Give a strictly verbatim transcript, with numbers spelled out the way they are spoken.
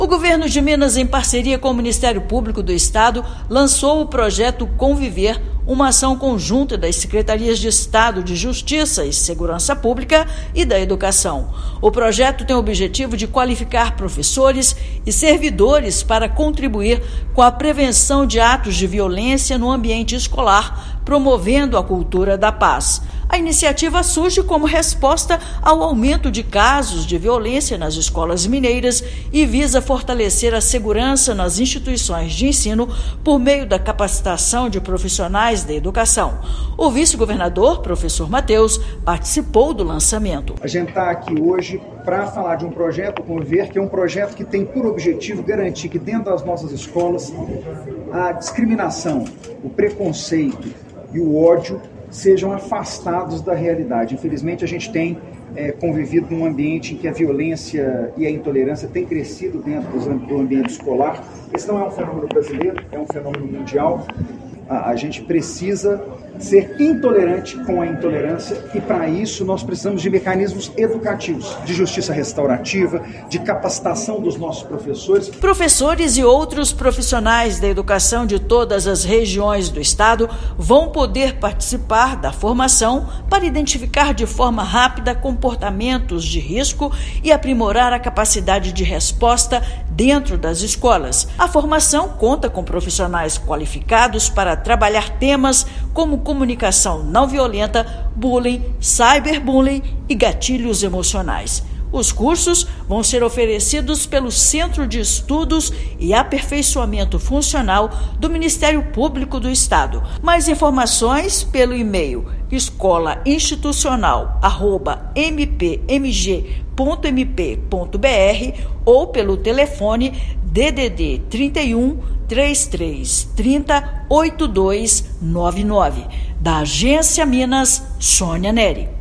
O governo de Minas, em parceria com o Ministério Público do Estado, lançou o projeto Conviver, uma ação conjunta das Secretarias de Estado de Justiça e Segurança Pública e da Educação. O projeto tem o objetivo de qualificar professores e servidores para contribuir com a prevenção de atos de violência no ambiente escolar, promovendo a cultura da paz. A iniciativa surge como resposta ao aumento de casos de violência nas escolas mineiras e visa fortalecer a segurança nas instituições de ensino por meio da capacitação de profissionais da educação. O vice-governador, professor Matheus, participou do lançamento. A gente está aqui hoje para falar de um projeto Conviver, que é um projeto que tem por objetivo garantir que dentro das nossas escolas a discriminação, o preconceito e o ódio sejam afastados da realidade. Infelizmente, a gente tem é, convivido num ambiente em que a violência e a intolerância têm crescido dentro do ambiente escolar. Esse não é um fenômeno brasileiro, é um fenômeno mundial. A, a gente precisa ser intolerante com a intolerância e, para isso, nós precisamos de mecanismos educativos, de justiça restaurativa, de capacitação dos nossos professores. Professores e outros profissionais da educação de todas as regiões do Estado vão poder participar da formação para identificar de forma rápida comportamentos de risco e aprimorar a capacidade de resposta dentro das escolas. A formação conta com profissionais qualificados para trabalhar temas como comunicação não violenta, bullying, cyberbullying e gatilhos emocionais. Os cursos vão ser oferecidos pelo Centro de Estudos e Aperfeiçoamento Funcional do Ministério Público do Estado. Mais informações pelo e-mail escola institucional arroba m p m g ponto m p ponto b r ou pelo telefone D D D trinta e um, trinta e três, trinta, oitenta e dois noventa e nove. Da Agência Minas, Sônia Neri.